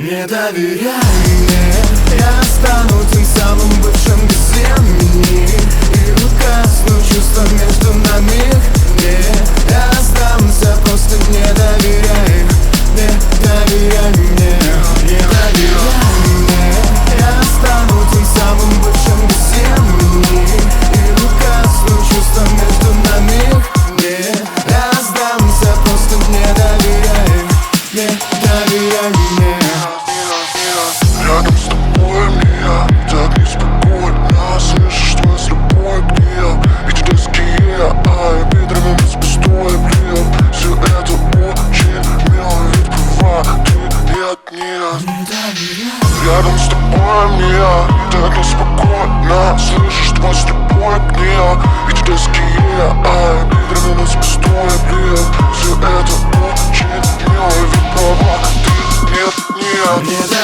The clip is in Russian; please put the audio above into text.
Не доверяй мне, я стану тем самым бывшим без имени, и угасну чувства между нами. Я сдамся, просто не доверяй, не доверяй мне. Не доверяй мне, я стану тем самым бывшим без имени, и угасну чувства между нами. Я сдамся, просто не доверяй, не доверяй мне. Рядом с тобой мне так неспокойно. Слышишь твой слепой гнев и чудесские бедрами без пустой плев. Все это очень мило, ведь права ты нет. Рядом с тобой мне так неспокойно. Слышишь твой слепой гнев и чудесские бедрами без пустой плев. Все это очень мило, ведь права ты нет.